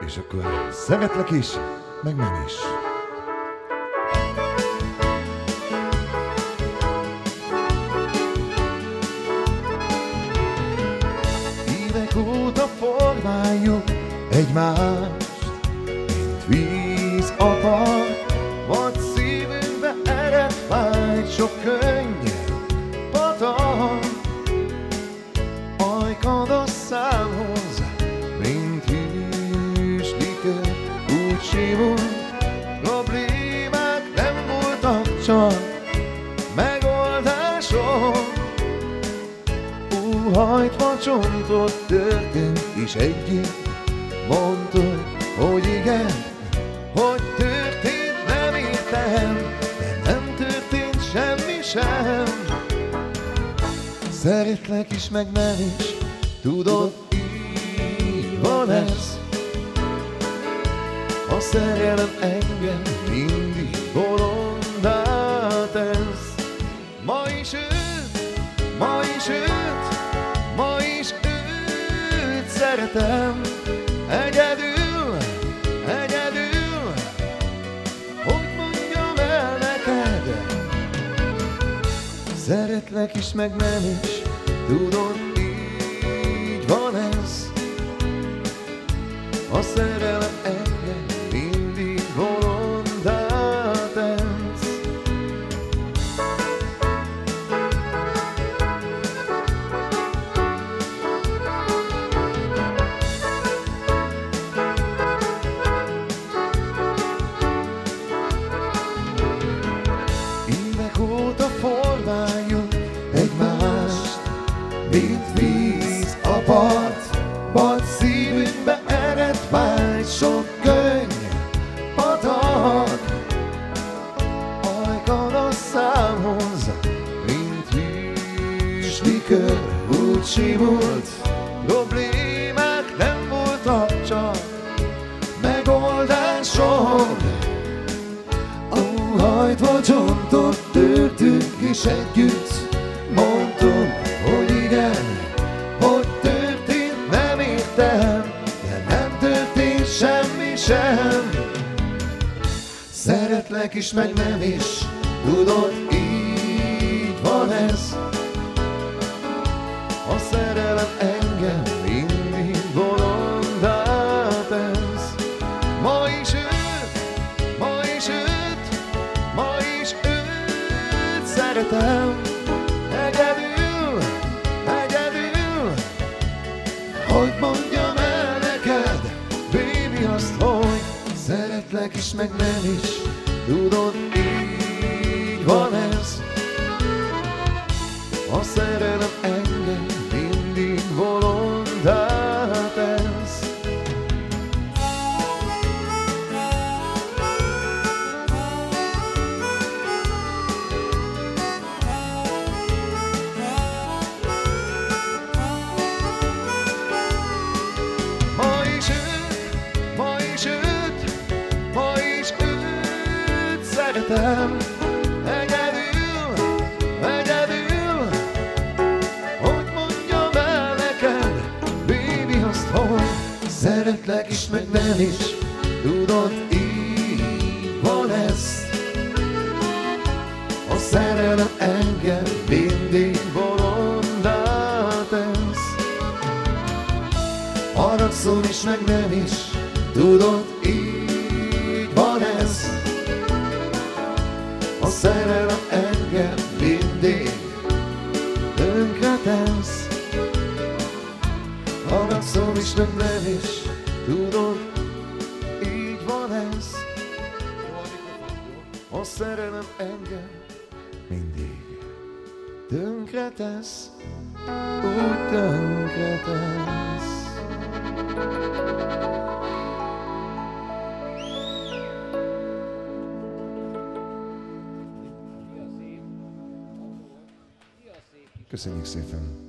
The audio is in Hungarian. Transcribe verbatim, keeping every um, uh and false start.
És akkor szeretlek is, meg nem is. Évek óta formáljuk egymást, mint víz a part, vagy szívünkbe ered vágy, sok könnyed patak. Ajkad a számhoz, mint hűs likör, úgy simul, problémák nem voltak, csak megoldások. Úhajtva csontot törtünk is együtt, mondtuk, hogy igen, hogy történt, nem értem, de nem történt semmi sem. Szeretlek is, meg nem is, tudod, így van ez. A szerelem engem mindig bolondá tesz. Ma is őt, ma is őt, ma is őt szeretem. Egyedül, egyedül, hogy mondjam el neked. Szeretlek is, meg nem is, tudod, így van ez. A szerelem engem mindig bolondá tesz. Évek óta formáljuk egymást, mint víz a part, vagy szívünkbe ered vágy, sok könnyed patak. Ajkad a számhoz, mint hűs likör, úgy simult, problémák nem voltak, csak megoldások. Óhajtva csontot törtünk is együtt, mondtuk, hogy igen, hogy történt, nem értem, de nem történt semmi sem. Szeretlek is, meg nem is, tudod, így van ez. A szerelem engem mindig bolondá tesz. Ma is őt, ma is őt, ma is őt szeretem. Egyedül, egyedül, hogy mondjam el neked, baby, azt, hogy szeretlek is, meg nem is, tudod, így van ez. A szerelem engem mindig bolondá tesz. Ma is őt, ma is őt, ma is őt szeretem. Egyedül, egyedül, hogy mondjam el neked, baby, azt, hogy szeretlek is, meg nem is, tudod, így van ez. A szerelem engem mindig bolondá tesz. Haragszom is, meg nem is, tudod, így van ez. A szerelem engem mindig tönkretesz. Haragszom is, meg nem is, tudod, így van ez. A szerelem engem mindig tönkretesz, úgy tönkretesz. Köszönjük szépen!